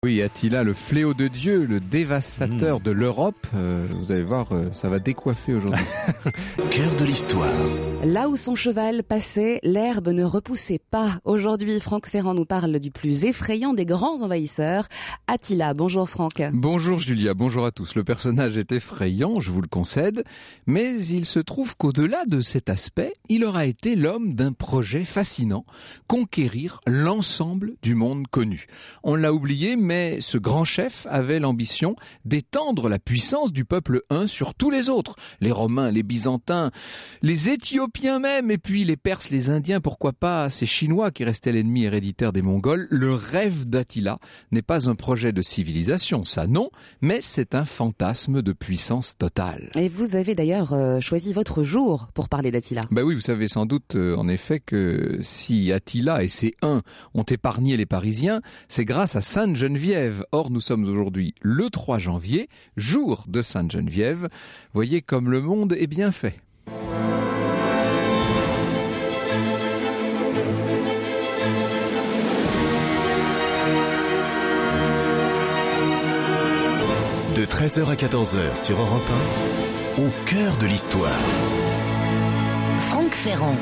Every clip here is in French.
Oui, Attila, le fléau de Dieu, le dévastateur de l'Europe. Vous allez voir, ça va décoiffer aujourd'hui. Cœur de l'histoire. Là où son cheval passait, l'herbe ne repoussait pas. Aujourd'hui, Franck Ferrand nous parle du plus effrayant des grands envahisseurs, Attila. Bonjour Franck. Bonjour Julia, bonjour à tous. Le personnage est effrayant, je vous le concède, mais il se trouve qu'au-delà de cet aspect, il aura été l'homme d'un projet fascinant, conquérir l'ensemble du monde connu. On l'a oublié, mais ce grand chef avait l'ambition d'étendre la puissance du peuple un sur tous les autres. Les Romains, les Byzantins, les Éthiopiens même, et puis les Perses, les Indiens, pourquoi pas ces Chinois qui restaient l'ennemi héréditaire des Mongols. Le rêve d'Attila n'est pas un projet de civilisation, ça non, mais c'est un fantasme de puissance totale. Et vous avez d'ailleurs choisi votre jour pour parler d'Attila. Ben oui, vous savez sans doute en effet que si Attila et ses Huns ont épargné les Parisiens, c'est grâce à Sainte-Geneviève. Or, nous sommes aujourd'hui le 3 janvier, jour de Sainte-Geneviève. Voyez comme le monde est bien fait. De 13h à 14h sur Europe 1, au cœur de l'histoire. Franck Ferrand.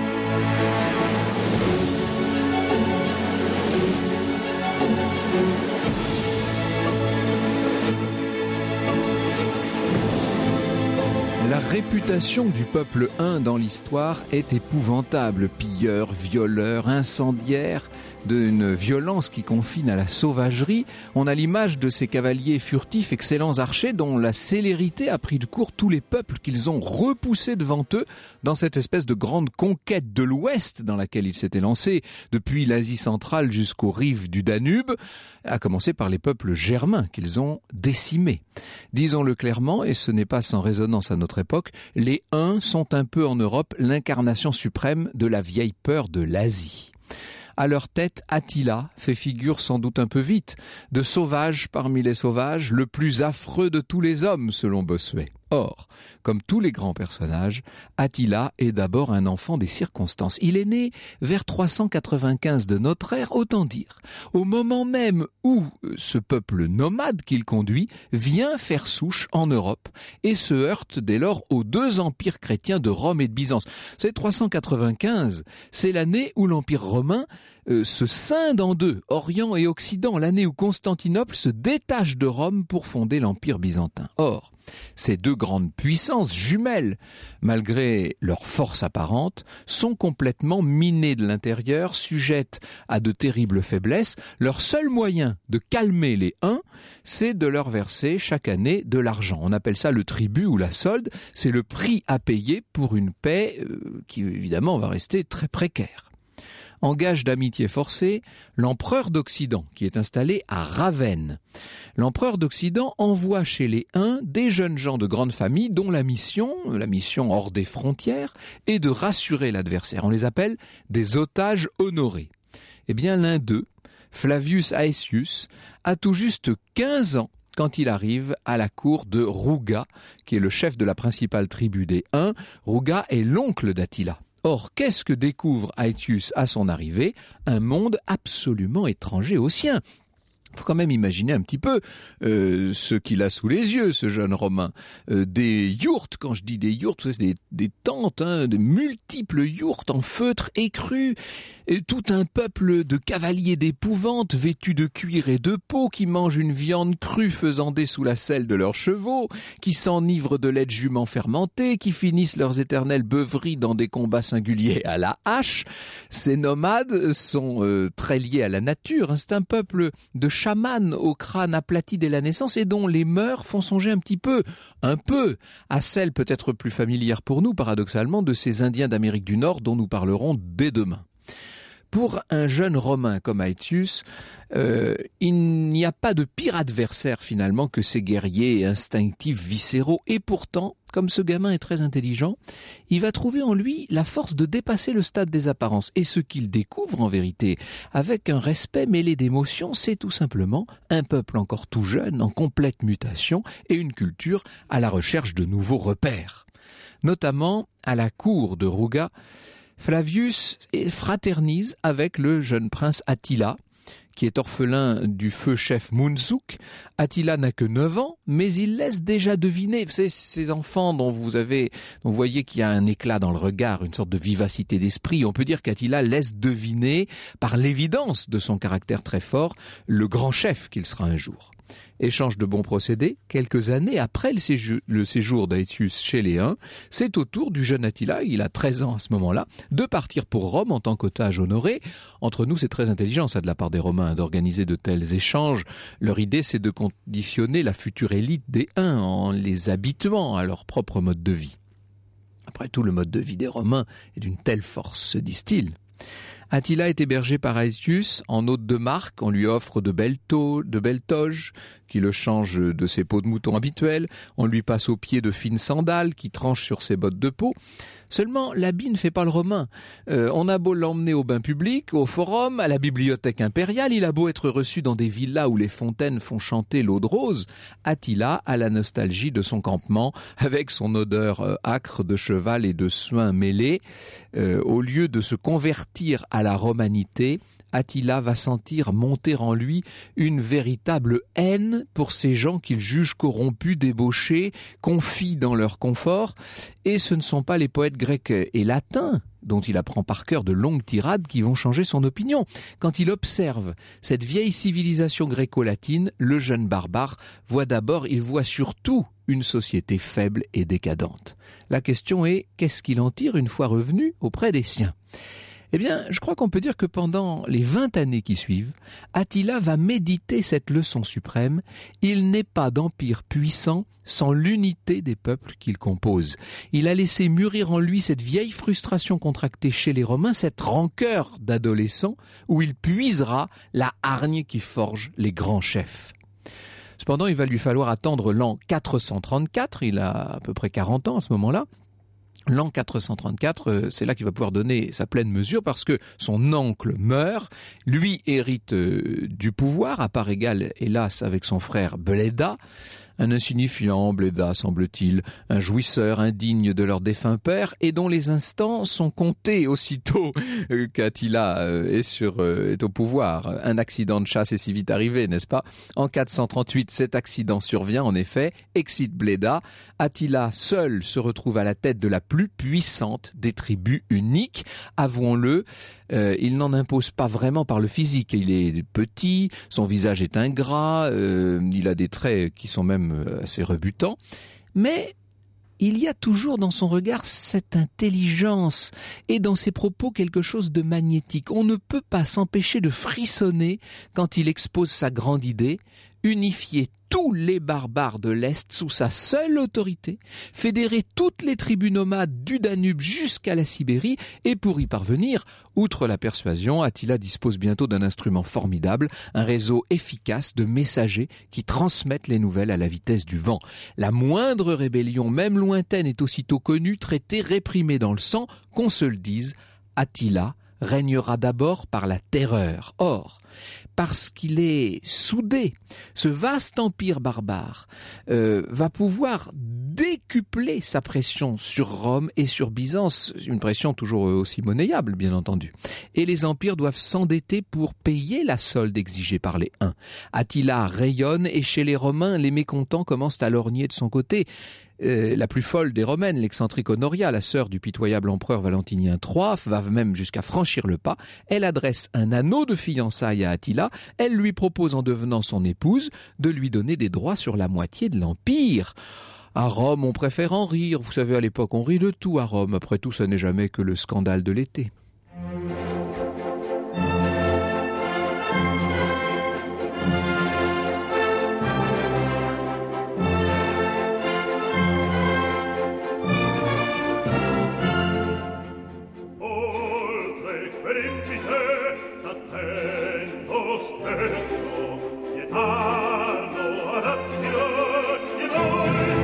La réputation du peuple hun dans l'histoire est épouvantable. Pilleurs, violeurs, incendiaires, d'une violence qui confine à la sauvagerie. On a l'image de ces cavaliers furtifs, excellents archers, dont la célérité a pris de court tous les peuples qu'ils ont repoussés devant eux dans cette espèce de grande conquête de l'Ouest dans laquelle ils s'étaient lancés depuis l'Asie centrale jusqu'aux rives du Danube, à commencer par les peuples germains qu'ils ont décimés. Disons-le clairement, et ce n'est pas sans résonance à notre époque, les Huns sont un peu en Europe l'incarnation suprême de la vieille peur de l'Asie. À leur tête, Attila fait figure sans doute un peu vite, de sauvage parmi les sauvages, le plus affreux de tous les hommes selon Bossuet. Or, comme tous les grands personnages, Attila est d'abord un enfant des circonstances. Il est né vers 395 de notre ère, autant dire, au moment même où ce peuple nomade qu'il conduit vient faire souche en Europe et se heurte dès lors aux deux empires chrétiens de Rome et de Byzance. C'est 395, c'est l'année où l'empire romain se scinde en deux, Orient et Occident, l'année où Constantinople se détache de Rome pour fonder l'empire byzantin. Or, ces deux grandes puissances jumelles, malgré leur force apparente, sont complètement minées de l'intérieur, sujettes à de terribles faiblesses. Leur seul moyen de calmer les Huns, c'est de leur verser chaque année de l'argent. On appelle ça le tribut ou la solde. C'est le prix à payer pour une paix qui évidemment va rester très précaire. En gage d'amitié forcée, l'empereur d'Occident, qui est installé à Ravenne. L'empereur d'Occident envoie chez les Huns des jeunes gens de grande famille dont la mission hors des frontières, est de rassurer l'adversaire. On les appelle des otages honorés. Eh bien, l'un d'eux, Flavius Aetius, a tout juste 15 ans quand il arrive à la cour de Rouga, qui est le chef de la principale tribu des Huns. Rouga est l'oncle d'Attila. Or, qu'est-ce que découvre Aetius à son arrivée? Un monde absolument étranger au sien. Il faut quand même imaginer un petit peu ce qu'il a sous les yeux, ce jeune Romain. Des yourtes, quand je dis des yourtes, c'est des tentes, de multiples yourtes en feutre écru. Et tout un peuple de cavaliers d'épouvante, vêtus de cuir et de peau, qui mangent une viande crue faisandée sous la selle de leurs chevaux, qui s'enivrent de lait de jument fermenté, qui finissent leurs éternelles beuveries dans des combats singuliers à la hache. Ces nomades sont très liés à la nature. C'est un peuple de chamans au crâne aplati dès la naissance et dont les mœurs font songer un peu, à celles peut-être plus familières pour nous, paradoxalement, de ces Indiens d'Amérique du Nord dont nous parlerons dès demain. Pour un jeune Romain comme Aetius, il n'y a pas de pire adversaire finalement que ces guerriers instinctifs, viscéraux. Et pourtant, comme ce gamin est très intelligent, il va trouver en lui la force de dépasser le stade des apparences. Et ce qu'il découvre en vérité, avec un respect mêlé d'émotions, c'est tout simplement un peuple encore tout jeune, en complète mutation, et une culture à la recherche de nouveaux repères. Notamment à la cour de Rouga, Flavius fraternise avec le jeune prince Attila, qui est orphelin du feu chef Munzuk. Attila n'a que 9 ans, mais il laisse déjà deviner, vous savez, ces enfants dont vous voyez qu'il y a un éclat dans le regard, une sorte de vivacité d'esprit. On peut dire qu'Attila laisse deviner, par l'évidence de son caractère très fort, le grand chef qu'il sera un jour. Échange de bons procédés, quelques années après le séjour d'Aetius chez les Huns, c'est au tour du jeune Attila, il a 13 ans à ce moment-là, de partir pour Rome en tant qu'otage honoré. Entre nous, c'est très intelligent ça de la part des Romains d'organiser de tels échanges. Leur idée, c'est de conditionner la future élite des Huns en les habituant à leur propre mode de vie. Après tout, le mode de vie des Romains est d'une telle force, se disent-ils. Attila est hébergé par Aetius en hôte de marque. On lui offre de belles toges qui le changent de ses peaux de mouton habituelles. On lui passe aux pieds de fines sandales qui tranchent sur ses bottes de peau. Seulement, l'habit ne fait pas le Romain. On a beau l'emmener au bain public, au forum, à la bibliothèque impériale, il a beau être reçu dans des villas où les fontaines font chanter l'eau de rose, Attila a la nostalgie de son campement avec son odeur âcre de cheval et de suin mêlés. Au lieu de se convertir à la romanité, Attila va sentir monter en lui une véritable haine pour ces gens qu'il juge corrompus, débauchés, confis dans leur confort. Et ce ne sont pas les poètes grecs et latins, dont il apprend par cœur de longues tirades, qui vont changer son opinion. Quand il observe cette vieille civilisation gréco-latine, le jeune barbare il voit surtout une société faible et décadente. La question est, qu'est-ce qu'il en tire une fois revenu auprès des siens ? Eh bien, je crois qu'on peut dire que pendant les 20 années qui suivent, Attila va méditer cette leçon suprême. Il n'est pas d'empire puissant sans l'unité des peuples qu'il compose. Il a laissé mûrir en lui cette vieille frustration contractée chez les Romains, cette rancœur d'adolescent où il puisera la hargne qui forge les grands chefs. Cependant, il va lui falloir attendre l'an 434, il a à peu près 40 ans à ce moment-là. L'an 434, c'est là qu'il va pouvoir donner sa pleine mesure parce que son oncle meurt, lui hérite du pouvoir, à part égale, hélas, avec son frère Bleda. Un insignifiant Bleda, semble-t-il, un jouisseur indigne de leur défunt père et dont les instants sont comptés aussitôt qu'Attila est au pouvoir. Un accident de chasse est si vite arrivé, n'est-ce pas ? En 438, cet accident survient, en effet, excite Bleda. Attila seul se retrouve à la tête de la plus puissante des tribus uniques. Avouons-le, il n'en impose pas vraiment par le physique. Il est petit, son visage est ingrat, il a des traits qui sont même assez rebutants, mais il y a toujours dans son regard cette intelligence et dans ses propos quelque chose de magnétique. On ne peut pas s'empêcher de frissonner quand il expose sa grande idée, unifier tous les barbares de l'Est sous sa seule autorité, fédérer toutes les tribus nomades du Danube jusqu'à la Sibérie, et pour y parvenir, outre la persuasion, Attila dispose bientôt d'un instrument formidable, un réseau efficace de messagers qui transmettent les nouvelles à la vitesse du vent. La moindre rébellion, même lointaine, est aussitôt connue, traitée, réprimée dans le sang, qu'on se le dise, Attila régnera d'abord par la terreur. Or, parce qu'il est soudé, ce vaste empire barbare va pouvoir décupler sa pression sur Rome et sur Byzance, une pression toujours aussi monnayable, bien entendu. Et les empires doivent s'endetter pour payer la solde exigée par les Huns. Attila rayonne et chez les Romains, les mécontents commencent à lorgner de son côté. La plus folle des Romaines, l'excentrique Honoria, la sœur du pitoyable empereur Valentinien III, va même jusqu'à franchir le pas. Elle adresse un anneau de fiançailles à Attila. Elle lui propose, en devenant son épouse, de lui donner des droits sur la moitié de l'empire. À Rome, on préfère en rire. Vous savez, à l'époque, on rit de tout à Rome. Après tout, ce n'est jamais que le scandale de l'été.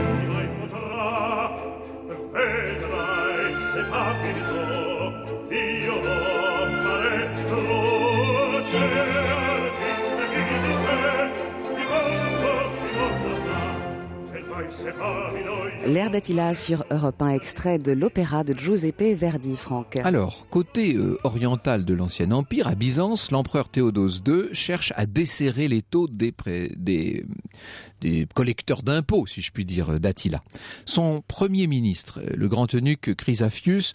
Vedrai se t'ha finito L'air d'Attila sur Europe 1, extrait de l'opéra de Giuseppe Verdi, Franck. Alors, côté oriental de l'Ancien Empire, à Byzance, l'empereur Théodose II cherche à desserrer les taux des collecteurs d'impôts, si je puis dire, d'Attila. Son premier ministre, le grand eunuque Chrysafius,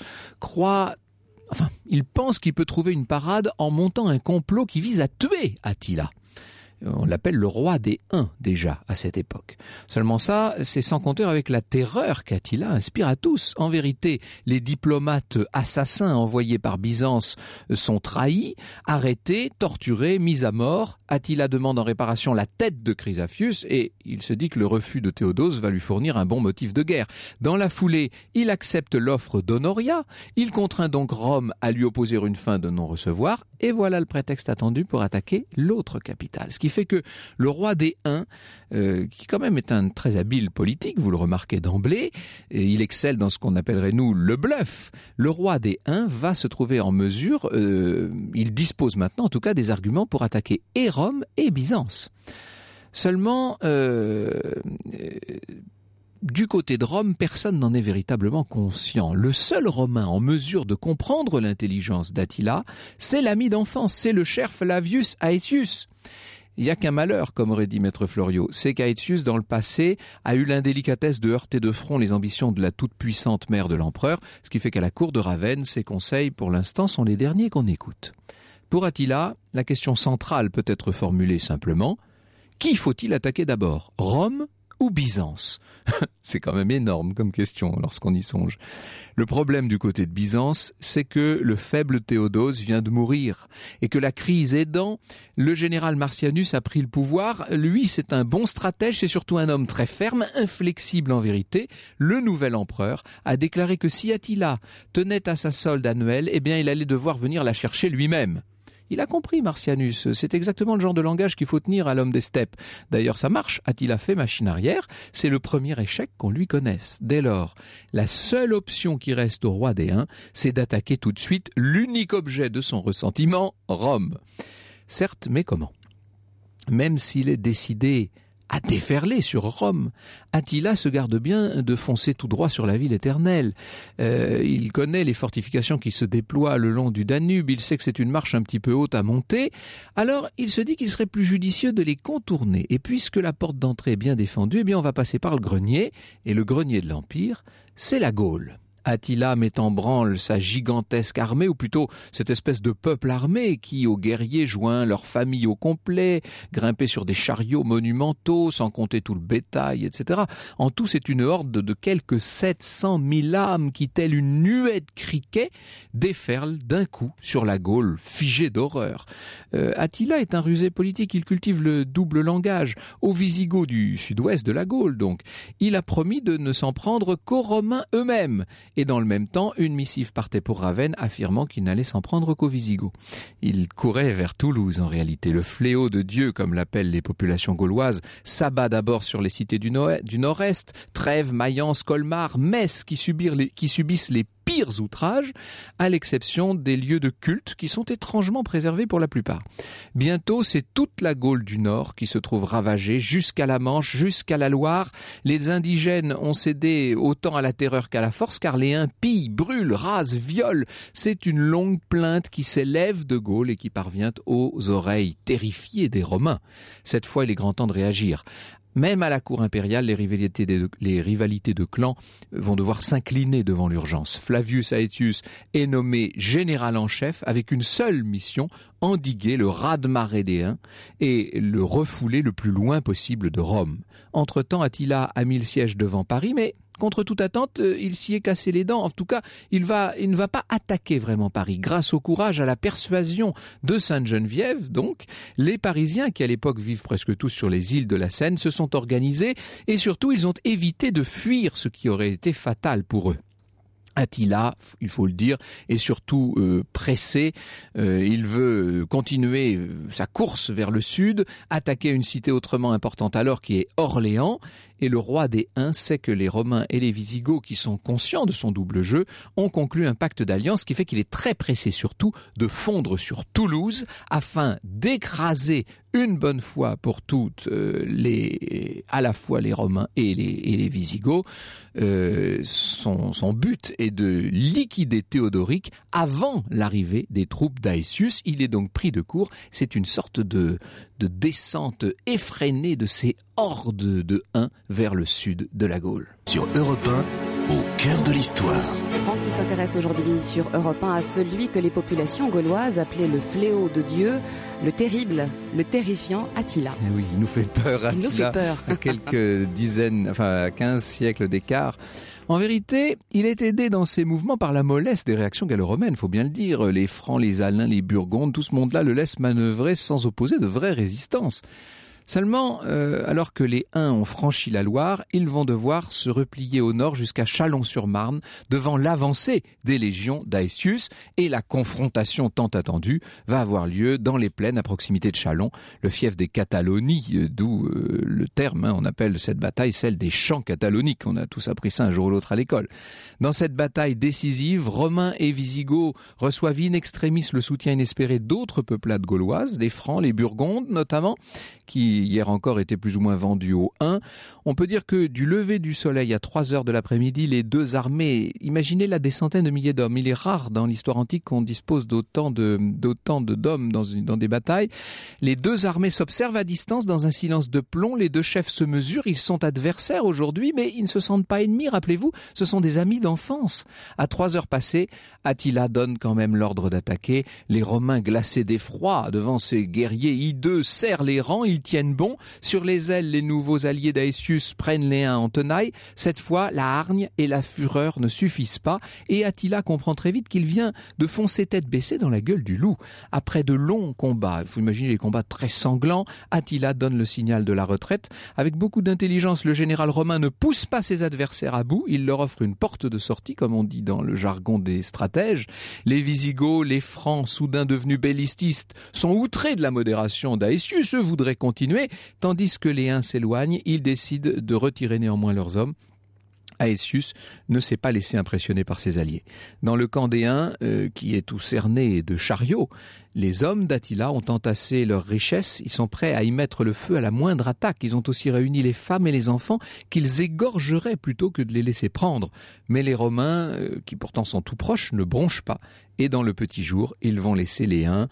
il pense qu'il peut trouver une parade en montant un complot qui vise à tuer Attila. On l'appelle le roi des Huns, déjà, à cette époque. Seulement ça, c'est sans compter avec la terreur qu'Attila inspire à tous. En vérité, les diplomates assassins envoyés par Byzance sont trahis, arrêtés, torturés, mis à mort. Attila demande en réparation la tête de Chrysafius et il se dit que le refus de Théodose va lui fournir un bon motif de guerre. Dans la foulée, il accepte l'offre d'Honoria. Il contraint donc Rome à lui opposer une fin de non-recevoir. Et voilà le prétexte attendu pour attaquer l'autre capitale. Ce qui fait que le roi des Huns, qui quand même est un très habile politique, vous le remarquez d'emblée, il excelle dans ce qu'on appellerait nous le bluff. Le roi des Huns va se trouver en mesure, il dispose maintenant en tout cas des arguments pour attaquer et Rome et Byzance. Seulement, du côté de Rome, personne n'en est véritablement conscient. Le seul Romain en mesure de comprendre l'intelligence d'Attila, c'est l'ami d'enfance, c'est le cher Flavius Aetius. Il n'y a qu'un malheur, comme aurait dit Maître Floriot, c'est qu'Aetius, dans le passé, a eu l'indélicatesse de heurter de front les ambitions de la toute-puissante mère de l'empereur, ce qui fait qu'à la cour de Ravenne, ses conseils, pour l'instant, sont les derniers qu'on écoute. Pour Attila, la question centrale peut être formulée simplement, qui faut-il attaquer d'abord, Rome ou Byzance? C'est quand même énorme comme question lorsqu'on y songe. Le problème du côté de Byzance, c'est que le faible Théodose vient de mourir et que la crise aidant, le général Marcianus a pris le pouvoir. Lui, c'est un bon stratège, c'est surtout un homme très ferme, inflexible en vérité. Le nouvel empereur a déclaré que si Attila tenait à sa solde annuelle, eh bien il allait devoir venir la chercher lui-même. Il a compris, Marcianus, c'est exactement le genre de langage qu'il faut tenir à l'homme des steppes. D'ailleurs, ça marche, a-t-il fait machine arrière, c'est le premier échec qu'on lui connaisse. Dès lors, la seule option qui reste au roi des Huns, c'est d'attaquer tout de suite l'unique objet de son ressentiment, Rome. Certes, mais comment? Même s'il est décidé à déferler sur Rome, Attila se garde bien de foncer tout droit sur la ville éternelle. Il connaît les fortifications qui se déploient le long du Danube, il sait que c'est une marche un petit peu haute à monter, alors il se dit qu'il serait plus judicieux de les contourner. Et puisque la porte d'entrée est bien défendue, eh bien on va passer par le grenier, et le grenier de l'Empire, c'est la Gaule. Attila met en branle sa gigantesque armée, ou plutôt cette espèce de peuple armé qui, aux guerriers joint leur famille au complet, grimpé sur des chariots monumentaux, sans compter tout le bétail, etc. En tout, c'est une horde de quelques 700 000 âmes qui, telle une nuée de criquets, déferlent d'un coup sur la Gaule, figée d'horreur. Attila est un rusé politique, il cultive le double langage. Aux Visigoths du sud-ouest de la Gaule, donc, il a promis de ne s'en prendre qu'aux Romains eux-mêmes. Et dans le même temps, une missive partait pour Ravenne affirmant qu'il n'allait s'en prendre qu'aux Visigoths. Il courait vers Toulouse en réalité. Le fléau de Dieu, comme l'appellent les populations gauloises, s'abat d'abord sur les cités du nord-est, Trèves, Mayence, Colmar, Metz, qui subissent les pires outrages, à l'exception des lieux de culte qui sont étrangement préservés pour la plupart. Bientôt, c'est toute la Gaule du Nord qui se trouve ravagée, jusqu'à la Manche, jusqu'à la Loire. Les indigènes ont cédé autant à la terreur qu'à la force, car les Huns pillent, brûlent, rasent, violent. C'est une longue plainte qui s'élève de Gaule et qui parvient aux oreilles terrifiées des Romains. Cette fois, il est grand temps de réagir. Même à la cour impériale, les rivalités de clans vont devoir s'incliner devant l'urgence. Flavius Aetius est nommé général en chef avec une seule mission, endiguer le raz-de-marée des Huns et le refouler le plus loin possible de Rome. Entre-temps, Attila a mis le siège devant Paris, mais contre toute attente, il s'y est cassé les dents. En tout cas, il ne va pas attaquer vraiment Paris. Grâce au courage, à la persuasion de Sainte-Geneviève, donc, les Parisiens, qui à l'époque vivent presque tous sur les îles de la Seine, se sont organisés et surtout, ils ont évité de fuir ce qui aurait été fatal pour eux. Attila, il faut le dire, est surtout pressé. Il veut continuer sa course vers le sud, attaquer une cité autrement importante alors qui est Orléans. Et le roi des Huns sait que les Romains et les Visigoths, qui sont conscients de son double jeu, ont conclu un pacte d'alliance qui fait qu'il est très pressé surtout de fondre sur Toulouse afin d'écraser une bonne fois pour toutes à la fois les Romains et les Wisigoths. Son but est de liquider Théodoric avant l'arrivée des troupes d'Aetius. Il est donc pris de court. C'est une sorte de descente effrénée de ces hordes de Huns vers le sud de la Gaule. Sur Europe 1, au cœur de l'histoire. Franck qui s'intéresse aujourd'hui sur Europe 1 à celui que les populations gauloises appelaient le fléau de Dieu, le terrible, le terrifiant Attila. Et oui, il nous fait peur, Attila. Il nous fait peur. À quelques dizaines, 15 siècles d'écart. En vérité, il est aidé dans ses mouvements par la mollesse des réactions gallo-romaines, faut bien le dire. Les Francs, les Alains, les Burgondes, tout ce monde-là le laisse manœuvrer sans opposer de vraie résistance. Seulement, alors que les Huns ont franchi la Loire, ils vont devoir se replier au nord jusqu'à Châlons-sur-Marne, devant l'avancée des légions d'Aetius, et la confrontation tant attendue va avoir lieu dans les plaines à proximité de Châlons, le fief des Catalonies, d'où le terme, on appelle cette bataille celle des champs cataloniques. On a tous appris ça un jour ou l'autre à l'école. Dans cette bataille décisive, Romains et Wisigoths reçoivent in extremis le soutien inespéré d'autres peuplades gauloises, les Francs, les Burgondes notamment, qui hier encore étaient plus ou moins vendus aux Huns. On peut dire que du lever du soleil à 3 heures de l'après-midi, les deux armées, imaginez là des centaines de milliers d'hommes. Il est rare dans l'histoire antique qu'on dispose d'autant d'hommes dans des batailles. Les deux armées s'observent à distance dans un silence de plomb. Les deux chefs se mesurent. Ils sont adversaires aujourd'hui, mais ils ne se sentent pas ennemis. Rappelez-vous, ce sont des amis d'enfance. À 3 heures passées, Attila donne quand même l'ordre d'attaquer. Les Romains, glacés d'effroi devant ces guerriers hideux, serrent les rangs. Ils tiennent bon. Sur les ailes, les nouveaux alliés d'Aetius prennent les Huns en tenaille. Cette fois, la hargne et la fureur ne suffisent pas et Attila comprend très vite qu'il vient de foncer tête baissée dans la gueule du loup. Après de longs combats, il faut imaginer les combats très sanglants, Attila donne le signal de la retraite. Avec beaucoup d'intelligence, le général romain ne pousse pas ses adversaires à bout, il leur offre une porte de sortie, comme on dit dans le jargon des stratèges. Les Wisigoths, les Francs, soudain devenus bellististes, sont outrés de la modération d'Aetius, eux voudraient continuer, tandis que les Huns s'éloignent, ils décident de retirer néanmoins leurs hommes. Aetius ne s'est pas laissé impressionner par ses alliés. Dans le camp des Huns, qui est tout cerné de chariots, les hommes d'Attila ont entassé leurs richesses, ils sont prêts à y mettre le feu à la moindre attaque. Ils ont aussi réuni les femmes et les enfants qu'ils égorgeraient plutôt que de les laisser prendre. Mais les Romains, qui pourtant sont tout proches, ne bronchent pas. Et dans le petit jour, ils vont laisser les Huns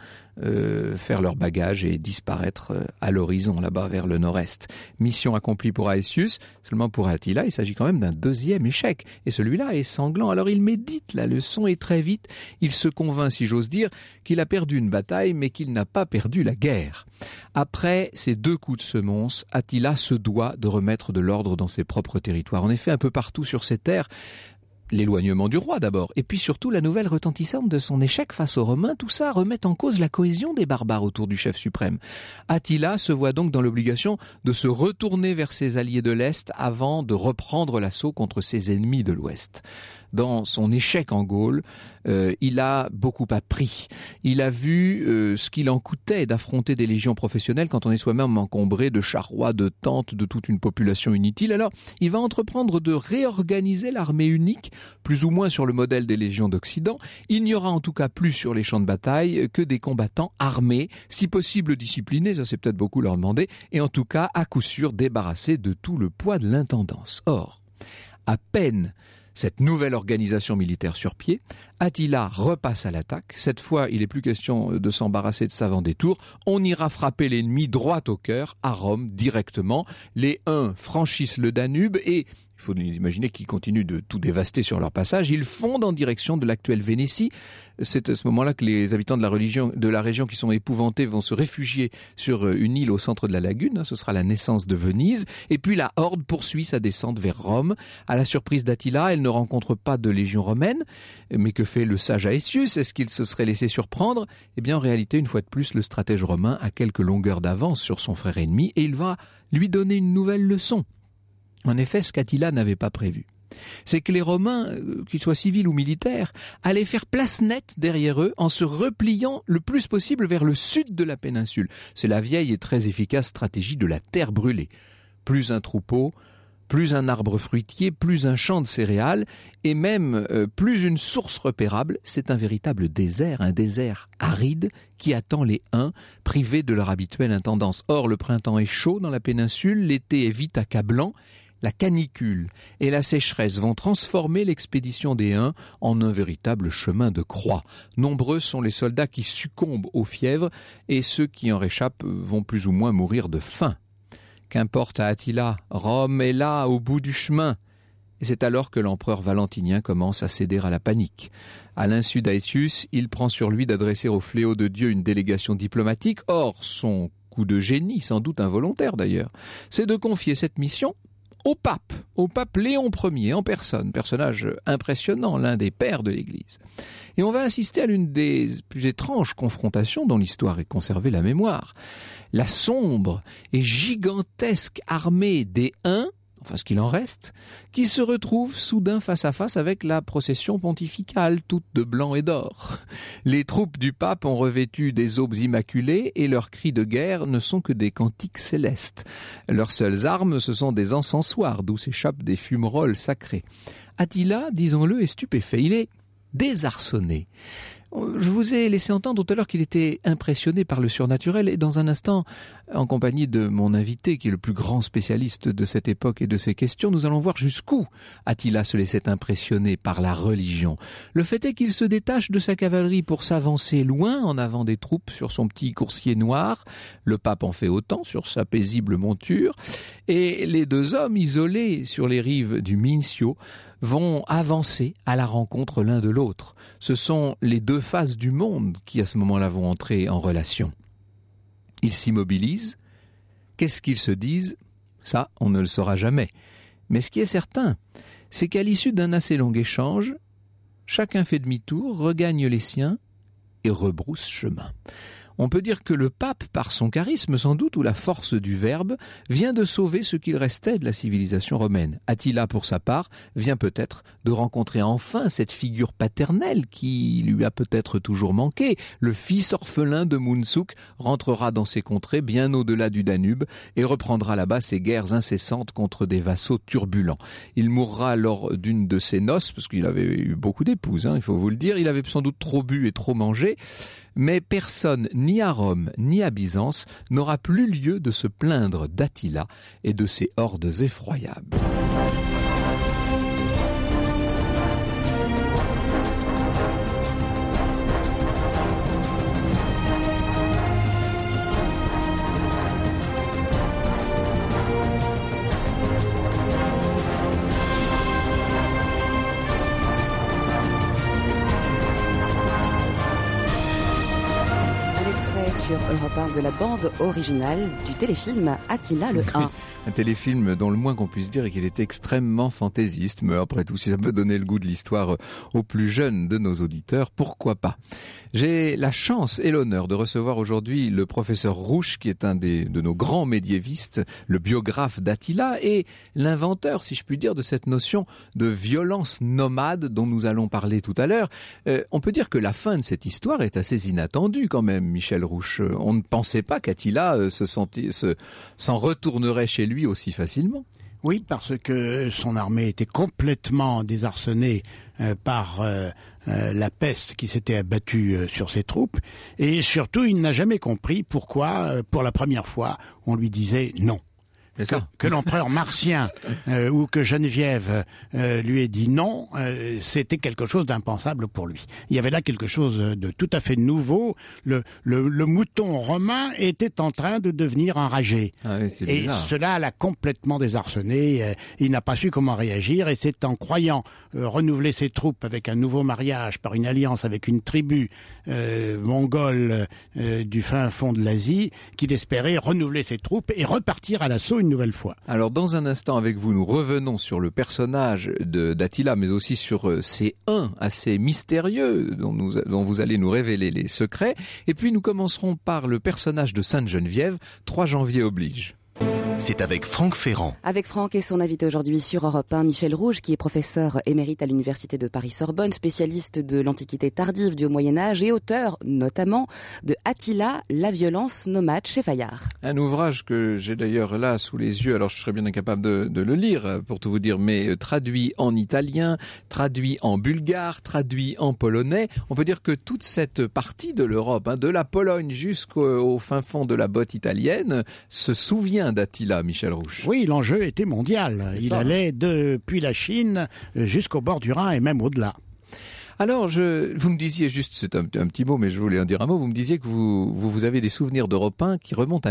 faire leur bagage et disparaître à l'horizon, là-bas vers le nord-est. Mission accomplie pour Aetius, seulement pour Attila, il s'agit quand même d'un deuxième échec. Et celui-là est sanglant. Alors il médite la leçon et très vite, il se convainc, si j'ose dire, qu'il a perdu une bataille, mais qu'il n'a pas perdu la guerre. Après ces 2 coups de semonce, Attila se doit de remettre de l'ordre dans ses propres territoires. En effet, un peu partout sur ces terres, l'éloignement du roi d'abord, et puis surtout la nouvelle retentissante de son échec face aux Romains, tout ça remet en cause la cohésion des barbares autour du chef suprême. Attila se voit donc dans l'obligation de se retourner vers ses alliés de l'Est avant de reprendre l'assaut contre ses ennemis de l'Ouest. Dans son échec en Gaule, il a beaucoup appris. Il a vu ce qu'il en coûtait d'affronter des légions professionnelles quand on est soi-même encombré de charrois, de tentes, de toute une population inutile. Alors, il va entreprendre de réorganiser l'armée unique, plus ou moins sur le modèle des légions d'Occident. Il n'y aura en tout cas plus sur les champs de bataille que des combattants armés, si possible disciplinés, ça c'est peut-être beaucoup leur demander, et en tout cas à coup sûr débarrassés de tout le poids de l'intendance. Or, à peine cette nouvelle organisation militaire sur pied, Attila repasse à l'attaque. Cette fois, il n'est plus question de s'embarrasser de savants détours. On ira frapper l'ennemi droit au cœur, à Rome, directement. Les Huns franchissent le Danube et il faut imaginer qu'ils continuent de tout dévaster sur leur passage. Ils fondent en direction de l'actuelle Vénétie. C'est à ce moment-là que les habitants de la région qui sont épouvantés vont se réfugier sur une île au centre de la lagune. Ce sera la naissance de Venise. Et puis la horde poursuit sa descente vers Rome. À la surprise d'Attila, elle ne rencontre pas de légion romaine. Mais que fait le sage Aetius? Est-ce qu'il se serait laissé surprendre? Eh bien, en réalité, une fois de plus, le stratège romain a quelques longueurs d'avance sur son frère ennemi et il va lui donner une nouvelle leçon. En effet, ce qu'Attila n'avait pas prévu, c'est que les Romains, qu'ils soient civils ou militaires, allaient faire place nette derrière eux en se repliant le plus possible vers le sud de la péninsule. C'est la vieille et très efficace stratégie de la terre brûlée. Plus un troupeau, plus un arbre fruitier, plus un champ de céréales, et même plus une source repérable. C'est un véritable désert, un désert aride qui attend les Huns, privés de leur habituelle intendance. Or, le printemps est chaud dans la péninsule, l'été est vite accablant. La canicule et la sécheresse vont transformer l'expédition des Huns en un véritable chemin de croix. Nombreux sont les soldats qui succombent aux fièvres et ceux qui en réchappent vont plus ou moins mourir de faim. Qu'importe à Attila, Rome est là, au bout du chemin. Et c'est alors que l'empereur Valentinien commence à céder à la panique. À l'insu d'Aetius, il prend sur lui d'adresser au fléau de Dieu une délégation diplomatique. Or, son coup de génie, sans doute involontaire d'ailleurs, c'est de confier cette mission au pape Léon Ier en personne, personnage impressionnant, l'un des pères de l'Église. Et on va assister à l'une des plus étranges confrontations dont l'histoire est conservée la mémoire. La sombre et gigantesque armée des Huns, enfin ce qu'il en reste, qui se retrouve soudain face à face avec la procession pontificale, toute de blanc et d'or. Les troupes du pape ont revêtu des aubes immaculées et leurs cris de guerre ne sont que des cantiques célestes. Leurs seules armes, ce sont des encensoirs d'où s'échappent des fumerolles sacrées. Attila, disons-le, est stupéfait, il est désarçonné. Je vous ai laissé entendre tout à l'heure qu'il était impressionné par le surnaturel et dans un instant, en compagnie de mon invité qui est le plus grand spécialiste de cette époque et de ces questions, nous allons voir jusqu'où Attila se laissait impressionner par la religion. Le fait est qu'il se détache de sa cavalerie pour s'avancer loin en avant des troupes sur son petit coursier noir. Le pape en fait autant sur sa paisible monture et les deux hommes isolés sur les rives du Mincio vont avancer à la rencontre l'un de l'autre. Ce sont les deux faces du monde qui à ce moment-là vont entrer en relation. Ils s'immobilisent. Qu'est-ce qu'ils se disent ? Ça, on ne le saura jamais. Mais ce qui est certain, c'est qu'à l'issue d'un assez long échange, chacun fait demi-tour, regagne les siens et rebrousse chemin. On peut dire que le pape, par son charisme sans doute, ou la force du verbe, vient de sauver ce qu'il restait de la civilisation romaine. Attila, pour sa part, vient peut-être de rencontrer enfin cette figure paternelle qui lui a peut-être toujours manqué. Le fils orphelin de Mounsuk rentrera dans ses contrées bien au-delà du Danube et reprendra là-bas ses guerres incessantes contre des vassaux turbulents. Il mourra lors d'une de ses noces, parce qu'il avait eu beaucoup d'épouses, il faut vous le dire. Il avait sans doute trop bu et trop mangé. Mais personne, ni à Rome, ni à Byzance, n'aura plus lieu de se plaindre d'Attila et de ses hordes effroyables. Sur Europe 1 de la bande originale du téléfilm Attila le 1. Un téléfilm dont le moins qu'on puisse dire est qu'il est extrêmement fantaisiste, mais après tout, si ça peut donner le goût de l'histoire aux plus jeunes de nos auditeurs, pourquoi pas. J'ai la chance et l'honneur de recevoir aujourd'hui le professeur Rouch, qui est un de nos grands médiévistes, le biographe d'Attila et l'inventeur, si je puis dire, de cette notion de violence nomade dont nous allons parler tout à l'heure. On peut dire que la fin de cette histoire est assez inattendue quand même, Michel Rouch. On ne pensait pas qu'Attila s'en retournerait chez lui aussi facilement. Oui, parce que son armée était complètement désarçonnée par la peste qui s'était abattue sur ses troupes. Et surtout, il n'a jamais compris pourquoi, pour la première fois, on lui disait non. Que l'empereur Marcien ou que Geneviève lui ait dit non, c'était quelque chose d'impensable pour lui. Il y avait là quelque chose de tout à fait nouveau. Le mouton romain était en train de devenir enragé. Ah oui, et cela l'a complètement désarçonné. Il n'a pas su comment réagir et c'est en croyant renouveler ses troupes avec un nouveau mariage par une alliance avec une tribu mongole du fin fond de l'Asie qu'il espérait renouveler ses troupes et repartir à l'assaut une nouvelle fois. Alors dans un instant avec vous, nous revenons sur le personnage d'Attila, mais aussi sur ces Huns assez mystérieux dont vous allez nous révéler les secrets. Et puis nous commencerons par le personnage de Sainte Geneviève, 3 janvier oblige. c'est avec Franck Ferrand. Avec Franck et son invité aujourd'hui sur Europe 1, Michel Rouge, qui est professeur émérite à l'Université de Paris-Sorbonne, spécialiste de l'Antiquité tardive du Haut-Moyen-Âge et auteur notamment de Attila, la violence nomade chez Fayard. Un ouvrage que j'ai d'ailleurs là sous les yeux, alors je serais bien incapable de le lire pour tout vous dire, mais traduit en italien, traduit en bulgare, traduit en polonais. On peut dire que toute cette partie de l'Europe, de la Pologne jusqu'au fin fond de la botte italienne, se souvient d'Attila. Michel Rouge. Oui, l'enjeu était mondial. Il allait depuis la Chine jusqu'au bord du Rhin et même au-delà. Alors, vous me disiez juste, c'est un petit mot, mais je voulais en dire un mot, vous me disiez que vous avez des souvenirs d'Europe 1 qui remontent à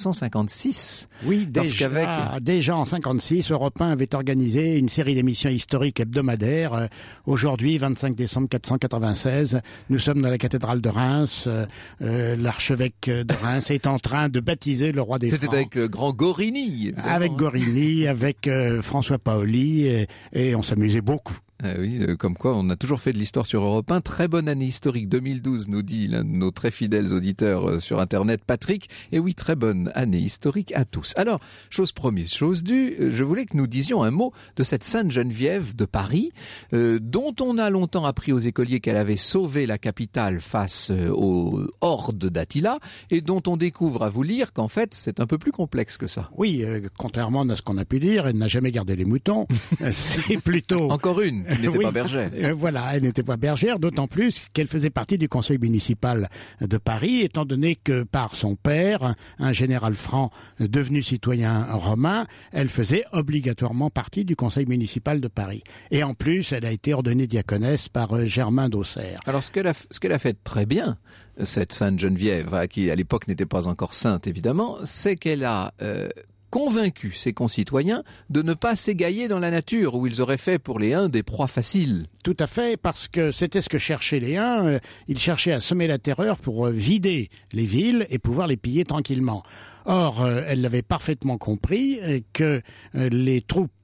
1956. Oui, déjà en 56, Europe 1 avait organisé une série d'émissions historiques hebdomadaires. Aujourd'hui, 25 décembre 496, nous sommes dans la cathédrale de Reims. L'archevêque de Reims est en train de baptiser le roi des Francs. C'était avec le grand Gorini. Évidemment. Avec Gorini, avec François Paoli, et on s'amusait beaucoup. Oui, comme quoi on a toujours fait de l'histoire sur Europe 1. Très bonne année historique 2012, nous dit l'un de nos très fidèles auditeurs sur Internet, Patrick. Et oui, très bonne année historique à tous. Alors, chose promise, chose due, je voulais que nous disions un mot de cette Sainte Geneviève de Paris, dont on a longtemps appris aux écoliers qu'elle avait sauvé la capitale face aux hordes d'Attila, et dont on découvre à vous lire qu'en fait, c'est un peu plus complexe que ça. Oui, contrairement à ce qu'on a pu dire, elle n'a jamais gardé les moutons. C'est plutôt... Encore une. Elle n'était pas bergère. Voilà, elle n'était pas bergère, d'autant plus qu'elle faisait partie du conseil municipal de Paris, étant donné que par son père, un général franc devenu citoyen romain, elle faisait obligatoirement partie du conseil municipal de Paris. Et en plus, elle a été ordonnée diaconesse par Germain d'Auxerre. Alors ce qu'elle a fait très bien, cette Sainte Geneviève, qui à l'époque n'était pas encore sainte évidemment, c'est qu'elle a... convaincu ses concitoyens de ne pas s'égailler dans la nature, où ils auraient fait pour les Huns des proies faciles. Tout à fait, parce que c'était ce que cherchaient les Huns. Ils cherchaient à semer la terreur pour vider les villes et pouvoir les piller tranquillement. Or, elle l'avait parfaitement compris que les troupes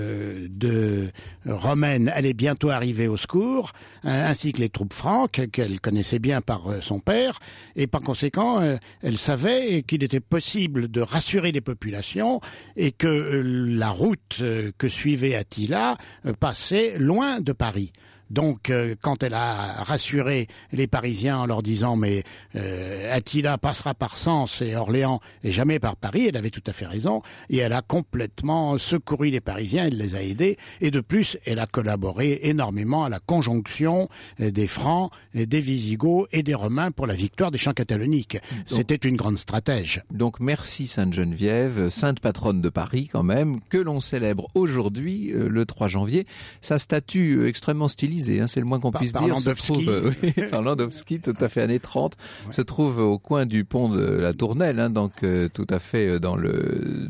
romaines allaient bientôt arriver au secours, ainsi que les troupes franques, qu'elle connaissait bien par son père, et par conséquent, elle savait qu'il était possible de rassurer les populations et que la route que suivait Attila passait loin de Paris. Donc, quand elle a rassuré les Parisiens en leur disant mais Attila passera par Sens et Orléans et jamais par Paris, elle avait tout à fait raison, et elle a complètement secouru les Parisiens, elle les a aidés, et de plus, elle a collaboré énormément à la conjonction des Francs, des Visigoths et des Romains pour la victoire des champs cataloniques. C'était une grande stratège. Donc merci Sainte Geneviève, sainte patronne de Paris quand même, que l'on célèbre aujourd'hui, le 3 janvier. Sa statue extrêmement stylisée, c'est le moins qu'on puisse dire, se trouve, par Landowski, tout à fait années 30, se trouve au coin du pont de la Tournelle, donc tout à fait dans le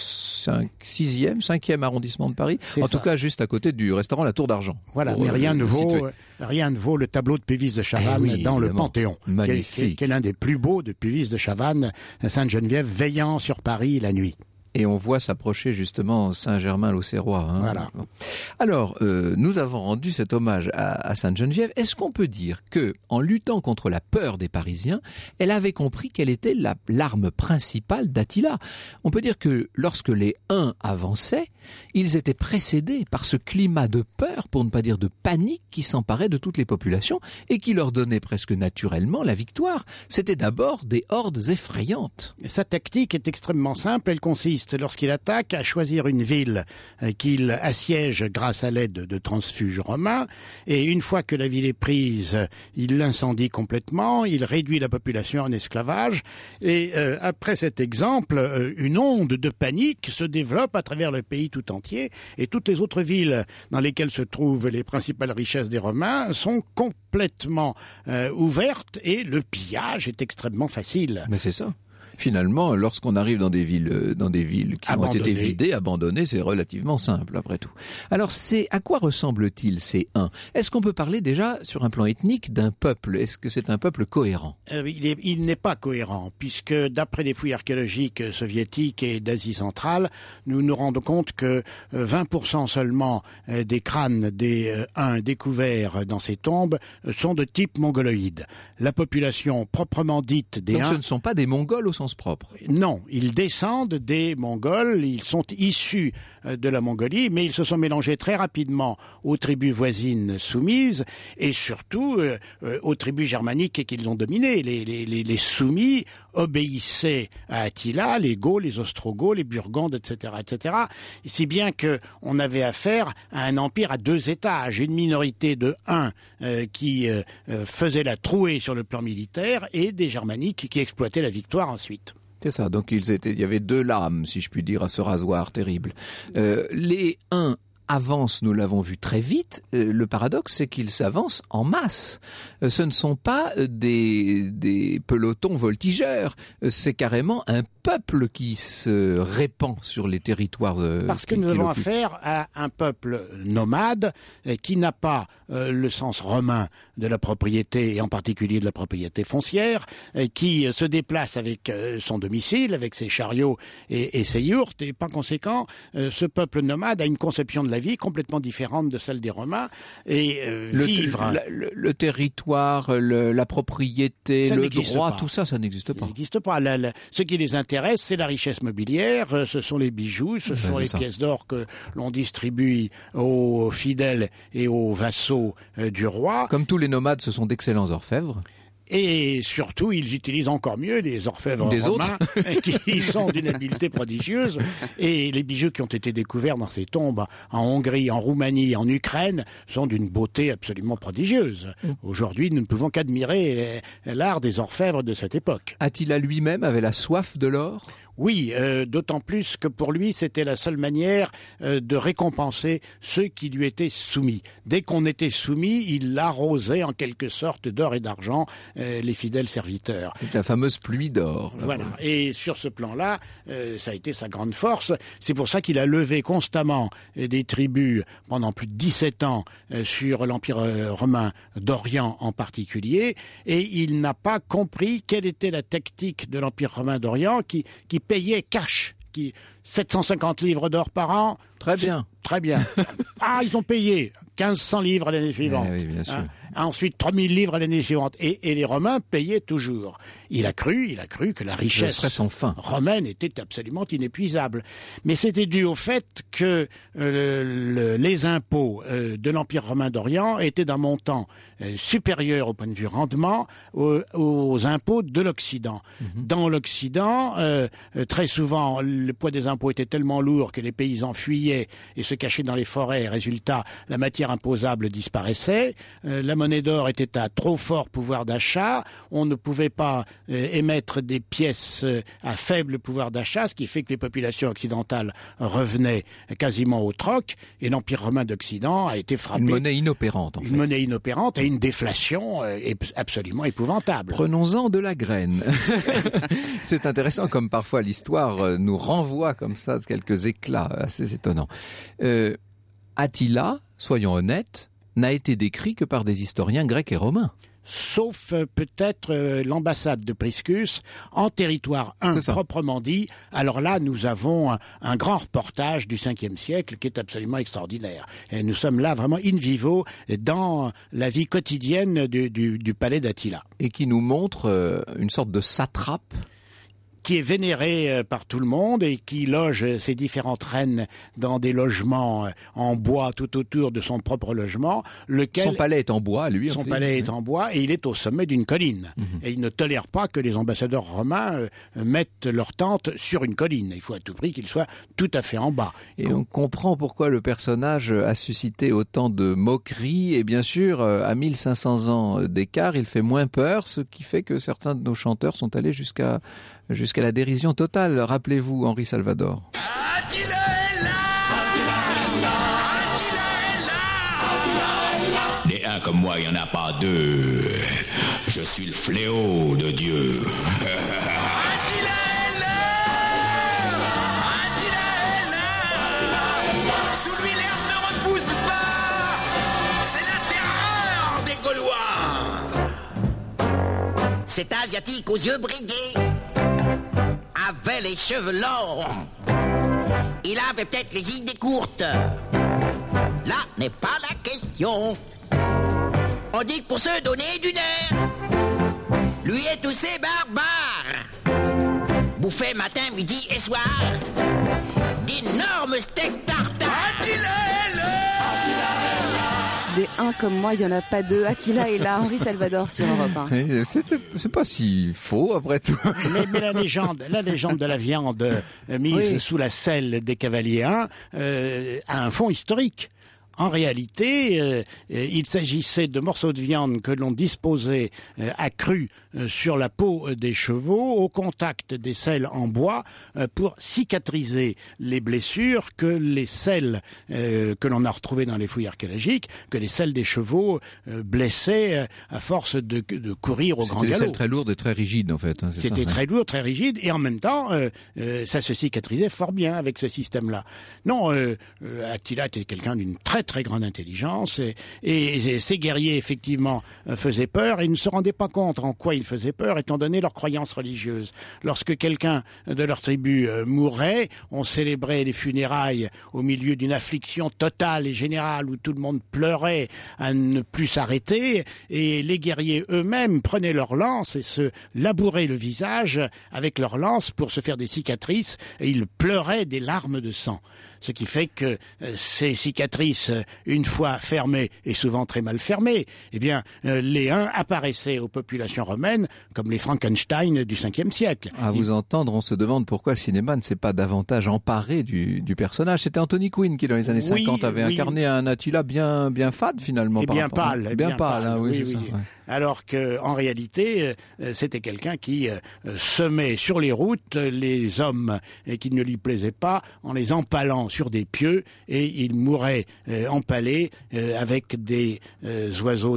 5e arrondissement de Paris, en tout cas juste à côté du restaurant La Tour d'Argent. Voilà, mais rien ne vaut le tableau de Puvis de Chavannes dans le Panthéon, magnifique, qui est l'un des plus beaux de Puvis de Chavannes, Sainte Geneviève veillant sur Paris la nuit. Et on voit s'approcher justement Saint-Germain-l'Auxerrois. Voilà. Alors, nous avons rendu cet hommage à Sainte-Geneviève. Est-ce qu'on peut dire que, en luttant contre la peur des Parisiens, elle avait compris quelle était l'arme principale d'Attila? On peut dire que lorsque les Huns avançaient, ils étaient précédés par ce climat de peur, pour ne pas dire de panique, qui s'emparait de toutes les populations et qui leur donnait presque naturellement la victoire. C'était d'abord des hordes effrayantes. Sa tactique est extrêmement simple. Elle consiste, lorsqu'il attaque, à choisir une ville qu'il assiège grâce à l'aide de transfuges romains, et une fois que la ville est prise, il l'incendie complètement, il réduit la population en esclavage, et après cet exemple, une onde de panique se développe à travers le pays tout entier, et toutes les autres villes dans lesquelles se trouvent les principales richesses des Romains sont complètement ouvertes, et le pillage est extrêmement facile. Mais c'est ça. Finalement, lorsqu'on arrive dans des villes qui ont été vidées, abandonnées, c'est relativement simple après tout. Alors, à quoi ressemblent-ils ces Huns? Est-ce qu'on peut parler déjà, sur un plan ethnique, d'un peuple? Est-ce que c'est un peuple cohérent? Il n'est pas cohérent, puisque d'après les fouilles archéologiques soviétiques et d'Asie centrale, nous nous rendons compte que 20% seulement des crânes des Huns découverts dans ces tombes sont de type mongoloïde. La population proprement dite des Huns... Donc ce ne sont pas des Mongols au sens sens propre. Non, ils descendent des Mongols, ils sont issus de la Mongolie, mais ils se sont mélangés très rapidement aux tribus voisines soumises et surtout aux tribus germaniques qu'ils ont dominées. Les soumis obéissaient à Attila, les Gauls, les Ostrogoths, les Burgondes, etc., etc. Si bien que on avait affaire à un empire à 2 étages, une minorité de 1 qui faisait la trouée sur le plan militaire et des germaniques qui exploitaient la victoire ensuite. C'est ça, donc il y avait 2 lames, si je puis dire, à ce rasoir terrible. Les Huns avancent, nous l'avons vu très vite. Le paradoxe, c'est qu'ils s'avancent en masse. Ce ne sont pas des pelotons voltigeurs, c'est carrément un peuple qui se répand sur les territoires. Parce que nous avons affaire à un peuple nomade qui n'a pas le sens romain de la propriété, et en particulier de la propriété foncière, qui se déplace avec son domicile, avec ses chariots et ses yourtes, et par conséquent, ce peuple nomade a une conception de la vie complètement différente de celle des Romains, et vivre... Le territoire, la propriété, le droit, tout ça, ça n'existe pas. Ça n'existe pas. Ce qui les intéresse, c'est la richesse mobilière, ce sont les bijoux, ce sont les pièces d'or que l'on distribue aux fidèles et aux vassaux du roi. Comme tous les nomades, ce sont d'excellents orfèvres. Et surtout, ils utilisent encore mieux les orfèvres romains qui sont d'une habileté prodigieuse. Et les bijoux qui ont été découverts dans ces tombes en Hongrie, en Roumanie, en Ukraine sont d'une beauté absolument prodigieuse. Aujourd'hui, nous ne pouvons qu'admirer l'art des orfèvres de cette époque. Attila lui-même avait la soif de l'or ? Oui, d'autant plus que pour lui, c'était la seule manière de récompenser ceux qui lui étaient soumis. Dès qu'on était soumis, il arrosait en quelque sorte d'or et d'argent les fidèles serviteurs. C'est la fameuse pluie d'or. Voilà, et sur ce plan-là, ça a été sa grande force. C'est pour ça qu'il a levé constamment des tribus pendant plus de 17 ans sur l'Empire romain d'Orient en particulier, et il n'a pas compris quelle était la tactique de l'Empire romain d'Orient qui payait cash, 750 livres d'or par an. Très bien. Très bien. Ah, ils ont payé 1500 livres l'année suivante. Oui, bien sûr. Ensuite, 3000 livres l'année suivante. Et les Romains payaient toujours. Il a cru que la richesse romaine était absolument inépuisable. Mais c'était dû au fait que les impôts de l'Empire romain d'Orient étaient d'un montant supérieur au point de vue rendement aux impôts de l'Occident. Dans l'Occident, très souvent, le poids des impôts était tellement lourd que les paysans fuyaient et se cachaient dans les forêts. Résultat, la matière imposable disparaissait. La monnaie d'or était à trop fort pouvoir d'achat. On ne pouvait pas émettre des pièces à faible pouvoir d'achat, ce qui fait que les populations occidentales revenaient quasiment au troc. Et l'Empire romain d'Occident a été frappé. Une monnaie inopérante, en fait. Une monnaie inopérante et une déflation absolument épouvantable. Prenons-en de la graine. C'est intéressant comme parfois l'histoire nous renvoie comme ça quelques éclats assez étonnants. Attila, soyons honnêtes, n'a été décrit que par des historiens grecs et romains. Sauf peut-être l'ambassade de Priscus en territoire 1 proprement dit. Alors là, nous avons un grand reportage du 5e siècle qui est absolument extraordinaire. Et nous sommes là vraiment in vivo dans la vie quotidienne du palais d'Attila. Et qui nous montre une sorte de satrape qui est vénéré par tout le monde et qui loge ses différentes reines dans des logements en bois tout autour de son propre logement. Son palais est en bois, lui. Son palais est en bois et il est au sommet d'une colline. Et il ne tolère pas que les ambassadeurs romains mettent leur tente sur une colline. Il faut à tout prix qu'il soit tout à fait en bas. Et on comprend pourquoi le personnage a suscité autant de moqueries. Et bien sûr, à 1500 ans d'écart, il fait moins peur, ce qui fait que certains de nos chanteurs sont allés jusqu'à la dérision totale. Rappelez-vous Henri Salvador. Attila est là! Attila est là! Des uns comme moi, il n'y en a pas deux. Je suis le fléau de Dieu. Attila est là! Attila est là! Sous lui, l'herbe ne repousse pas! C'est la terreur des Gaulois! Cet Asiatique aux yeux brigués avait les cheveux longs. Il avait peut-être les idées courtes. Là n'est pas la question. On dit que pour se donner du nerf, lui et tous ses barbares, bouffait matin, midi et soir d'énormes steaks tartares. Des uns comme moi, il n'y en a pas deux. Attila est là, Henri Salvador sur Europe 1. C'est pas si faux, après tout. Mais la légende de la viande mise sous la selle des cavaliers a un fond historique. En réalité, il s'agissait de morceaux de viande que l'on disposait à cru sur la peau des chevaux au contact des selles en bois pour cicatriser les blessures que les selles que l'on a retrouvées dans les fouilles archéologiques, que les selles des chevaux blessaient à force de courir au grand galop. C'était des selles très lourdes et très rigides en fait. C'était très lourd, très rigide et en même temps ça se cicatrisait fort bien avec ce système-là. Non, Attila était quelqu'un d'une très grande intelligence et ces guerriers effectivement faisaient peur et ils ne se rendaient pas compte en quoi ils faisaient peur étant donné leurs croyances religieuses. Lorsque quelqu'un de leur tribu mourait, on célébrait les funérailles au milieu d'une affliction totale et générale où tout le monde pleurait à ne plus s'arrêter et les guerriers eux-mêmes prenaient leurs lances et se labouraient le visage avec leurs lances pour se faire des cicatrices et ils pleuraient des larmes de sang. Ce qui fait que ces cicatrices, une fois fermées et souvent très mal fermées, eh bien, les Huns apparaissaient aux populations romaines comme les Frankenstein du 5e siècle. À vous entendre, on se demande pourquoi le cinéma ne s'est pas davantage emparé du personnage. C'était Anthony Quinn qui, dans les années 50, avait incarné un Attila bien fade finalement. Et bien pâle. Bien pâle, hein, oui, c'est ça. Ouais. Alors qu'en réalité, c'était quelqu'un qui semait sur les routes les hommes qui ne lui plaisaient pas en les empalant sur des pieux et il mourait empalé avec des oiseaux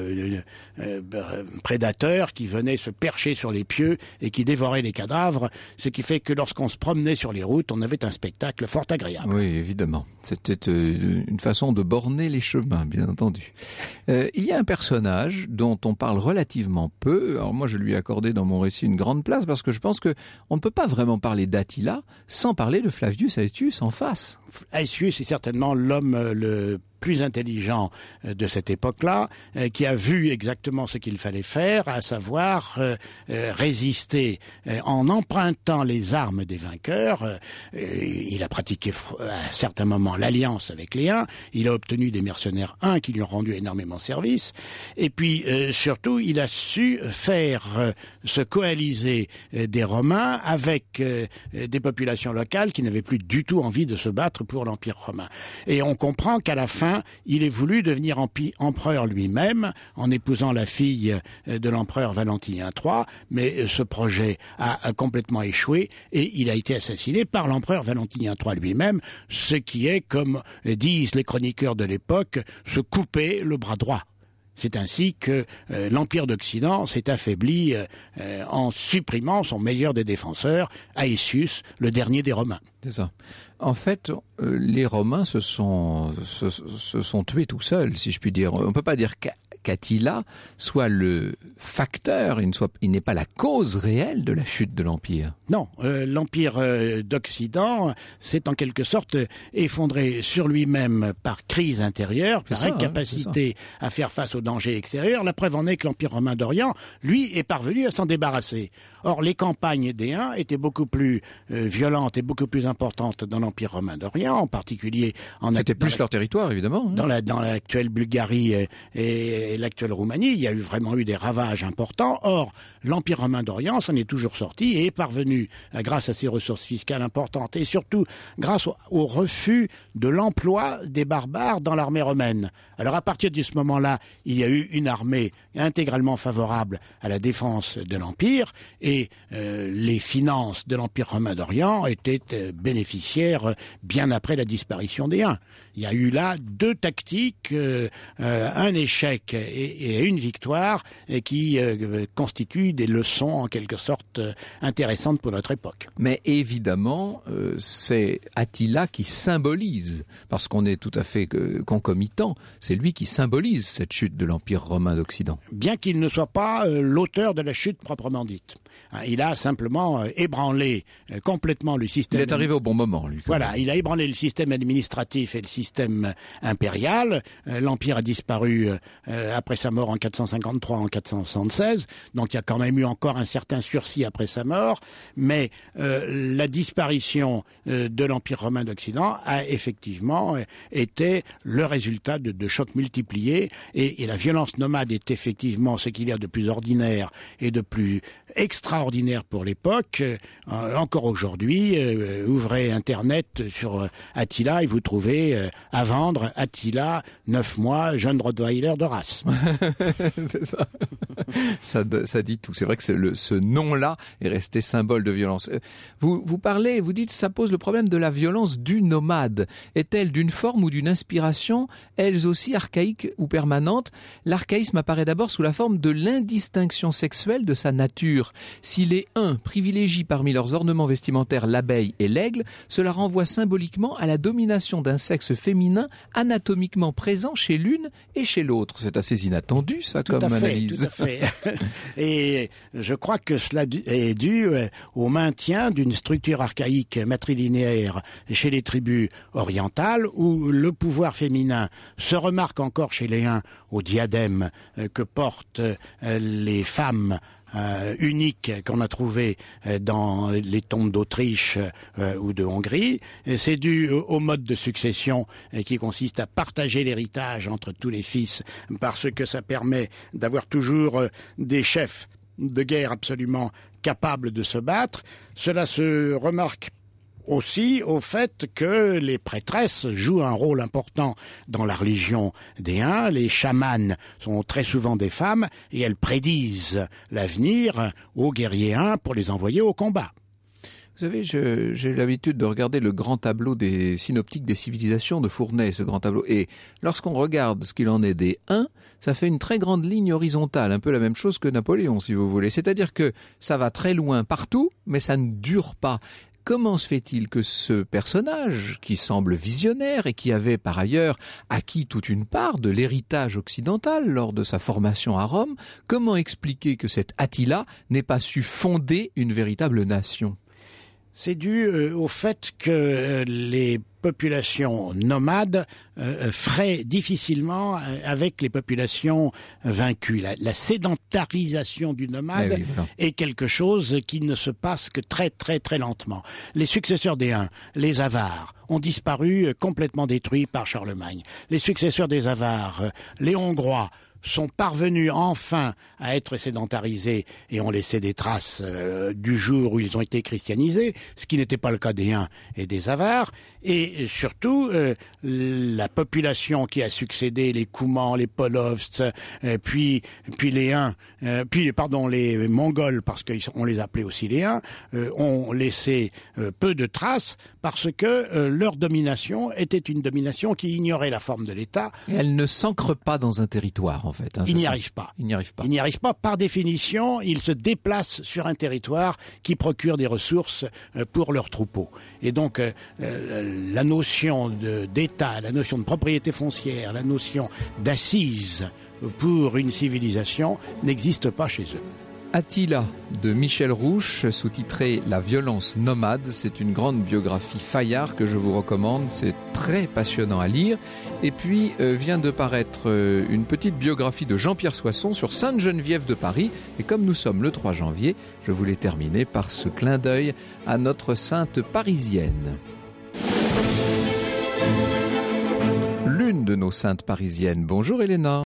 prédateurs qui venaient se percher sur les pieux et qui dévoraient les cadavres, ce qui fait que lorsqu'on se promenait sur les routes, on avait un spectacle fort agréable. Oui, évidemment. C'était une façon de borner les chemins, bien entendu. Il y a un personnage dont on parle relativement peu. Alors moi, je lui ai accordé dans mon récit une grande place parce que je pense que on ne peut pas vraiment parler d'Attila sans parler de Flavius Aetius en face. Aetius est certainement l'homme le plus intelligent de cette époque-là, qui a vu exactement ce qu'il fallait faire, à savoir résister en empruntant les armes des vainqueurs. Il a pratiqué à certains moments l'alliance avec les Huns, il a obtenu des mercenaires Huns qui lui ont rendu énormément service, et puis surtout il a su faire se coaliser des Romains avec des populations locales qui n'avaient plus du tout envie de se battre pour l'Empire romain. Et on comprend qu'à la fin, il est voulu devenir empereur lui-même en épousant la fille de l'empereur Valentinien III, mais ce projet a complètement échoué et il a été assassiné par l'empereur Valentinien III lui-même, ce qui est, comme disent les chroniqueurs de l'époque, se couper le bras droit. C'est ainsi que l'Empire d'Occident s'est affaibli en supprimant son meilleur des défenseurs, Aetius, le dernier des Romains. C'est ça. En fait, les Romains se sont tués tout seuls, si je puis dire. On ne peut pas dire qu'Attila soit le facteur, il n'est pas la cause réelle de la chute de l'Empire. Non, l'Empire d'Occident s'est en quelque sorte effondré sur lui-même par crise intérieure, par incapacité à faire face aux dangers extérieurs. La preuve en est que l'Empire romain d'Orient, lui, est parvenu à s'en débarrasser. Or, les campagnes des Huns étaient beaucoup plus violentes et beaucoup plus importantes dans l'Empire romain d'Orient, en particulier C'était plus leur territoire, évidemment. Dans l'actuelle Bulgarie et l'actuelle Roumanie, il y a vraiment eu des ravages importants. Or, l'Empire romain d'Orient s'en est toujours sorti et est parvenu, grâce à ses ressources fiscales importantes et surtout grâce au refus de l'emploi des barbares dans l'armée romaine. Alors, à partir de ce moment-là, il y a eu une armée intégralement favorable à la défense de l'Empire et les finances de l'Empire romain d'Orient étaient bénéficiaires bien après la disparition des Huns. Il y a eu là deux tactiques, un échec et une victoire qui constituent des leçons en quelque sorte intéressantes pour notre époque. Mais évidemment, c'est Attila qui symbolise, parce qu'on est tout à fait concomitant, c'est lui qui symbolise cette chute de l'Empire romain d'Occident. Bien qu'il ne soit pas l'auteur de la chute proprement dite. Il a simplement ébranlé complètement le système. Il est arrivé au bon moment, lui. Voilà, il a ébranlé le système administratif et le système impérial. L'Empire a disparu après sa mort en 453, en 476. Donc il y a quand même eu encore un certain sursis après sa mort. Mais la disparition de l'Empire romain d'Occident a effectivement été le résultat de chocs multipliés. Et la violence nomade est effectivement ce qu'il y a de plus ordinaire et de plus extraordinaire pour l'époque. Encore aujourd'hui, ouvrez Internet sur Attila et vous trouvez à vendre Attila, 9 mois, jeune Rottweiler de race. C'est ça. Ça dit tout. C'est vrai que ce nom-là est resté symbole de violence. Vous parlez, vous dites, ça pose le problème de la violence du nomade. Est-elle d'une forme ou d'une inspiration, elles aussi archaïques ou permanentes? L'archaïsme apparaît d'abord sous la forme de l'indistinction sexuelle de sa nature. Si les uns privilégient parmi leurs ornements vestimentaires l'abeille et l'aigle, cela renvoie symboliquement à la domination d'un sexe féminin anatomiquement présent chez l'une et chez l'autre. C'est assez inattendu, ça, comme analyse. Tout à fait. Et je crois que cela est dû au maintien d'une structure archaïque matrilinéaire chez les tribus orientales, où le pouvoir féminin se remarque encore chez les Huns au diadème que portent les femmes uniques qu'on a trouvé dans les tombes d'Autriche ou de Hongrie. C'est dû au mode de succession qui consiste à partager l'héritage entre tous les fils, parce que ça permet d'avoir toujours des chefs de guerre absolument capables de se battre. Cela se remarque aussi au fait que les prêtresses jouent un rôle important dans la religion des Huns. Les chamanes sont très souvent des femmes et elles prédisent l'avenir aux guerriers Huns pour les envoyer au combat. Vous savez, j'ai l'habitude de regarder le grand tableau des synoptiques des civilisations de Fournay, ce grand tableau. Et lorsqu'on regarde ce qu'il en est des Huns, ça fait une très grande ligne horizontale, un peu la même chose que Napoléon, si vous voulez. C'est-à-dire que ça va très loin partout, mais ça ne dure pas. Comment se fait-il que ce personnage, qui semble visionnaire et qui avait par ailleurs acquis toute une part de l'héritage occidental lors de sa formation à Rome, comment expliquer que cet Attila n'ait pas su fonder une véritable nation ? C'est dû au fait que les populations nomades fraient difficilement avec les populations vaincues. La sédentarisation du nomade est quelque chose qui ne se passe que très très très lentement. Les successeurs des Huns, les Avars, ont disparu complètement détruits par Charlemagne. Les successeurs des Avars, les Hongrois, sont parvenus enfin à être sédentarisés et ont laissé des traces du jour où ils ont été christianisés, ce qui n'était pas le cas des Huns et des Avars. Et surtout, la population qui a succédé, les Coumans, les Polovts, puis les Huns, les Mongols, parce qu'on les appelait aussi les Huns, ont laissé peu de traces parce que leur domination était une domination qui ignorait la forme de l'État. Et elle ne s'ancre pas dans un territoire, en fait. Il n'y arrive pas. Il n'y arrive pas. Par définition, ils se déplacent sur un territoire qui procure des ressources pour leurs troupeaux. Et donc, la notion d'État, la notion de propriété foncière, la notion d'assise pour une civilisation n'existe pas chez eux. Attila de Michel Rouche, sous-titré La violence nomade, c'est une grande biographie Fayard que je vous recommande, c'est très passionnant à lire. Et puis vient de paraître une petite biographie de Jean-Pierre Soisson sur Sainte-Geneviève de Paris. Et comme nous sommes le 3 janvier, je voulais terminer par ce clin d'œil à notre sainte parisienne. L'une de nos saintes parisiennes. Bonjour Elena.